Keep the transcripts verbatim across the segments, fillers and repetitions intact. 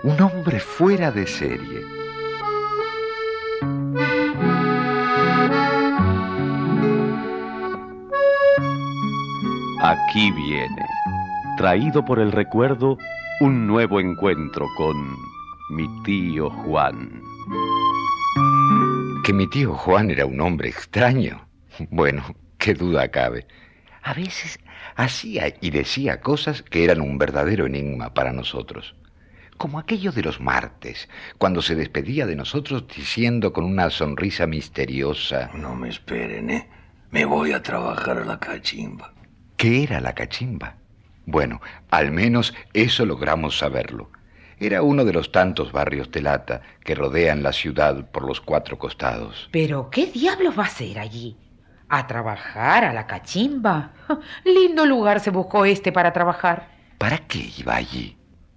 Un hombre fuera de serie. Aquí viene, traído por el recuerdo, un nuevo encuentro con mi tío Juan. Que mi tío Juan era un hombre extraño. Bueno, qué duda cabe. A veces hacía y decía cosas que eran un verdadero enigma para nosotros. Como aquello de los martes, cuando se despedía de nosotros diciendo con una sonrisa misteriosa: No me esperen, ¿eh? Me voy a trabajar a la cachimba. ¿Qué era la cachimba? Bueno, al menos eso logramos saberlo. Era uno de los tantos barrios de lata que rodean la ciudad por los cuatro costados. ¿Pero qué diablos va a hacer allí? ¿A trabajar a la cachimba? Lindo lugar se buscó este para trabajar. ¿Para qué iba allí?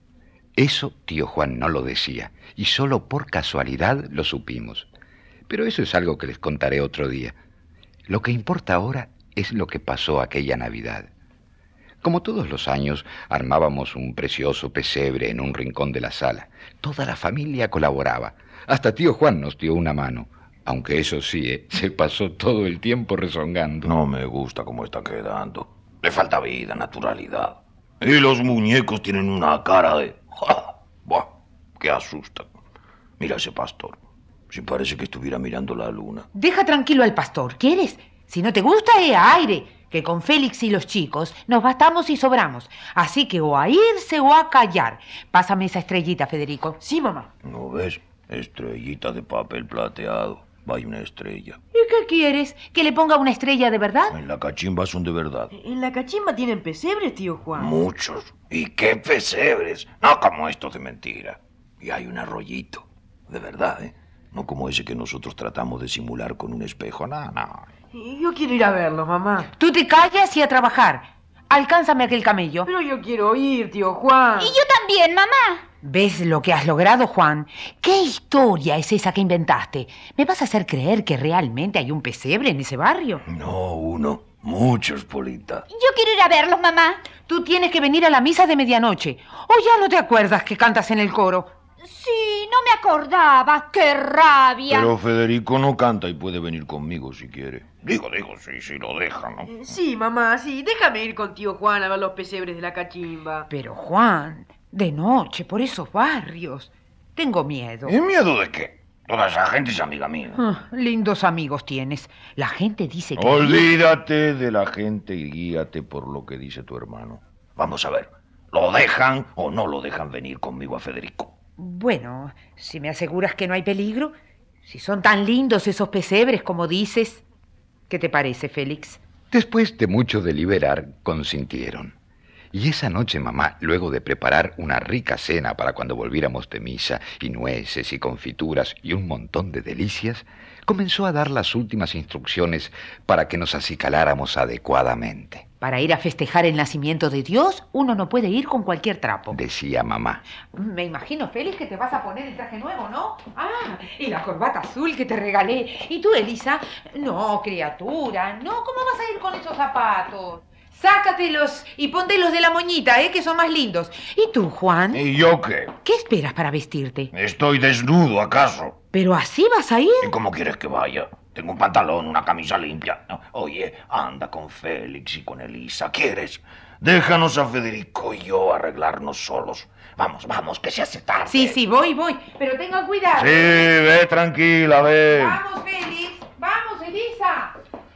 Eso tío Juan no lo decía, y solo por casualidad lo supimos. Pero eso es algo que les contaré otro día. Lo que importa ahora es lo que pasó aquella Navidad. Como todos los años, armábamos un precioso pesebre en un rincón de la sala. Toda la familia colaboraba. Hasta tío Juan nos dio una mano. Aunque eso sí, ¿eh? Se pasó todo el tiempo rezongando. No me gusta cómo está quedando. Le falta vida, naturalidad. Y los muñecos tienen una cara de... ¡Ja! ¡Buah! ¡Qué asusta! Mira ese pastor. Si parece que estuviera mirando la luna. Deja tranquilo al pastor, ¿quieres? Si no te gusta, eh, a aire. Que con Félix y los chicos nos bastamos y sobramos. Así que o a irse o a callar. Pásame esa estrellita, Federico. Sí, mamá. ¿No ves? Estrellita de papel plateado. Vaya una estrella. ¿Y qué quieres? ¿Que le ponga una estrella de verdad? En la cachimba son de verdad. ¿En la cachimba tienen pesebres, tío Juan? Muchos. ¿Y qué pesebres? No como estos de mentira. Y hay un arroyito. De verdad, ¿eh? No como ese que nosotros tratamos de simular con un espejo. No, no. Yo quiero ir a verlo, mamá. Tú te callas y a trabajar. Alcánzame aquel camello. Pero yo quiero ir, tío Juan. Y yo también, mamá. ¿Ves lo que has logrado, Juan? ¿Qué historia es esa que inventaste? ¿Me vas a hacer creer que realmente hay un pesebre en ese barrio? No, uno. Muchos, Polita. Yo quiero ir a verlos, mamá. Tú tienes que venir a la misa de medianoche. ¿O ya no te acuerdas que cantas en el coro? Sí, no me acordaba. ¡Qué rabia! Pero Federico no canta y puede venir conmigo si quiere. Digo, digo, sí, sí lo deja, ¿no? Eh, Sí, mamá, sí. Déjame ir con tío Juan a ver los pesebres de la cachimba. Pero, Juan, de noche, por esos barrios. Tengo miedo. ¿Y miedo de qué? Toda esa gente es amiga mía. Ah, lindos amigos tienes. La gente dice que... Olvídate de la gente y guíate por lo que dice tu hermano. Vamos a ver, ¿lo dejan o no lo dejan venir conmigo a Federico? Bueno, si me aseguras que no hay peligro, si son tan lindos esos pesebres como dices. ¿Qué te parece, Félix? Después de mucho deliberar, consintieron. Y esa noche mamá, luego de preparar una rica cena para cuando volviéramos de misa, y nueces y confituras y un montón de delicias, comenzó a dar las últimas instrucciones para que nos acicaláramos adecuadamente. Para ir a festejar el nacimiento de Dios, uno no puede ir con cualquier trapo. Decía mamá. Me imagino, Félix, que te vas a poner el traje nuevo, ¿no? Ah, y la corbata azul que te regalé. ¿Y tú, Elisa? No, criatura, no, ¿cómo vas a ir con esos zapatos? Sácatelos y póntelos de la moñita, ¿eh? Que son más lindos. ¿Y tú, Juan? ¿Y yo qué? ¿Qué esperas para vestirte? ¿Estoy desnudo, acaso? ¿Pero así vas a ir? ¿Y cómo quieres que vaya? Tengo un pantalón, una camisa limpia. Oye, anda con Félix y con Elisa. ¿Quieres? Déjanos a Federico y yo arreglarnos solos. Vamos, vamos, que se hace tarde. Sí, sí, voy, voy. Pero tenga cuidado. Sí, ve tranquila, ve. Vamos, Félix. Vamos, Elisa.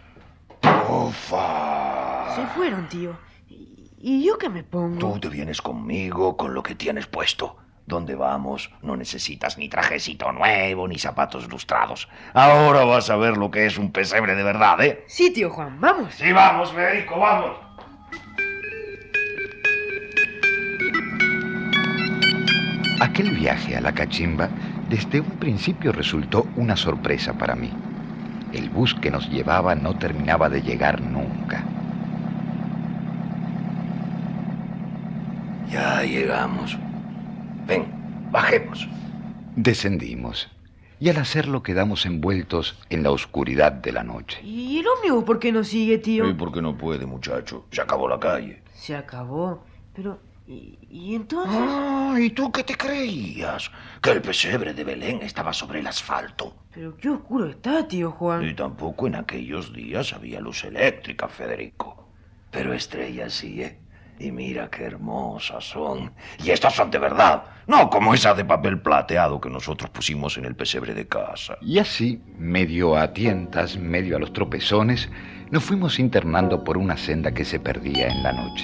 Ufa. Se fueron, tío. ¿Y y yo qué me pongo? Tú te vienes conmigo con lo que tienes puesto. ¿Dónde vamos? No necesitas ni trajecito nuevo, ni zapatos lustrados. Ahora vas a ver lo que es un pesebre de verdad, ¿eh? Sí, tío Juan, vamos. Sí, vamos, Federico, vamos. Aquel viaje a la cachimba desde un principio resultó una sorpresa para mí. El bus que nos llevaba no terminaba de llegar nunca. Ya llegamos. Ven, bajemos. Descendimos, y al hacerlo quedamos envueltos en la oscuridad de la noche. ¿Y el ómnibus por qué no sigue, tío? ¿Y por qué no puede, muchacho? Se acabó la calle. Se acabó. Pero, ¿Y, y entonces? Ah, ¿y tú qué te creías? ¿Que el pesebre de Belén estaba sobre el asfalto? Pero qué oscuro está, tío Juan. Y tampoco en aquellos días había luz eléctrica, Federico. Pero estrellas sí, ¿eh? Y mira qué hermosas son. Y estas son de verdad, no como esa de papel plateado que nosotros pusimos en el pesebre de casa. Y así, medio a tientas, medio a los tropezones, nos fuimos internando por una senda que se perdía en la noche.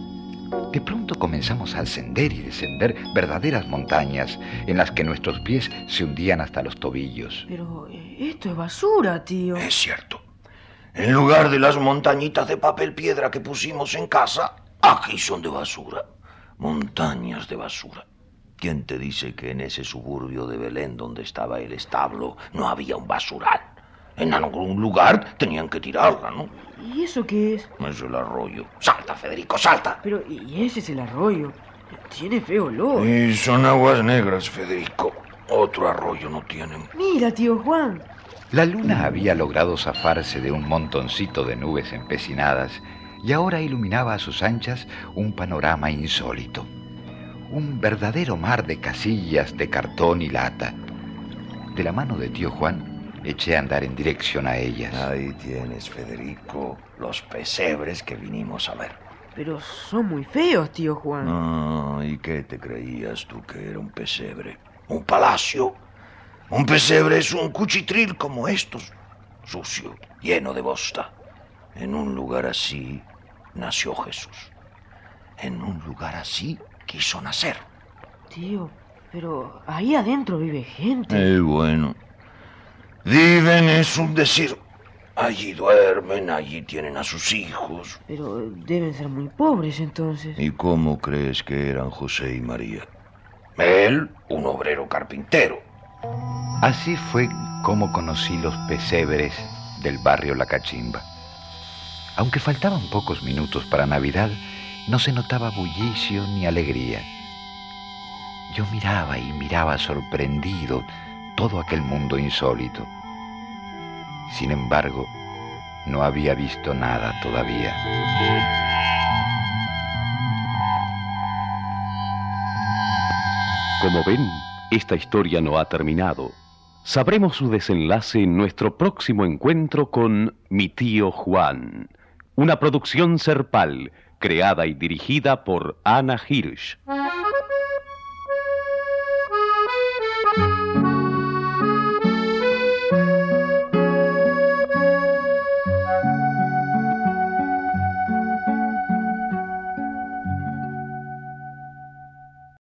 De pronto comenzamos a ascender y descender verdaderas montañas en las que nuestros pies se hundían hasta los tobillos. Pero eh, esto es basura, tío. Es cierto. En lugar de las montañitas de papel piedra que pusimos en casa, aquí son de basura. Montañas de basura. ¿Quién te dice que en ese suburbio de Belén donde estaba el establo no había un basural? En algún lugar tenían que tirarla, ¿no? ¿Y eso qué es? Es el arroyo. ¡Salta, Federico, salta! Pero, ¿y ese es el arroyo? Tiene feo olor. Y son aguas negras, Federico. Otro arroyo no tienen. Mira, tío Juan. La luna había logrado zafarse de un montoncito de nubes empecinadas y ahora iluminaba a sus anchas un panorama insólito. Un verdadero mar de casillas de cartón y lata. De la mano de tío Juan, eché a andar en dirección a ellas. Ahí tienes, Federico, los pesebres que vinimos a ver. Pero son muy feos, tío Juan. Ah, ¿y qué te creías tú que era un pesebre? ¿Un palacio? Un pesebre es un cuchitril como estos, sucio, lleno de bosta. En un lugar así nació Jesús. En un lugar así quiso nacer. Tío, pero ahí adentro vive gente. Eh, bueno. Viven es un decir. Allí duermen, allí tienen a sus hijos. Pero deben ser muy pobres entonces. ¿Y cómo crees que eran José y María? Él, un obrero carpintero. Así fue como conocí los pesebres del barrio La Cachimba. Aunque faltaban pocos minutos para Navidad, no se notaba bullicio ni alegría. Yo miraba y miraba sorprendido todo aquel mundo insólito. Sin embargo, no había visto nada todavía. Como ven, esta historia no ha terminado. Sabremos su desenlace en nuestro próximo encuentro con Mi tío Juan, una producción Serpal, creada y dirigida por Ana Hirsch.